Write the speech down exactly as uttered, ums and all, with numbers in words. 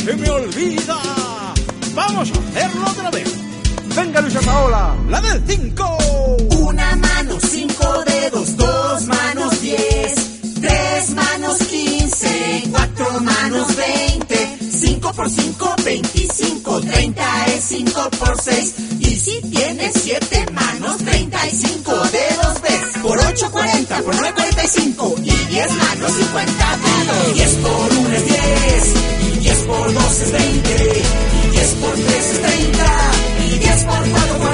se me olvida. Vamos a hacerlo otra vez. Venga, Luisa Paola, la del cinco. Una mano, cinco dedos, dos manos, diez. Tres manos, quince. Cuatro manos, veinte. Cinco por cinco, veinticinco. Treinta es cinco por seis. Y si tienes siete manos, treinta y cinco dedos ves. Por ocho, cuarenta. Por nueve, cuarenta y cinco. Y diez manos, cincuenta dedos. Diez por uno es diez. Y diez por dos es veinte. Y diez por tres es treinta. Y diez por cuatro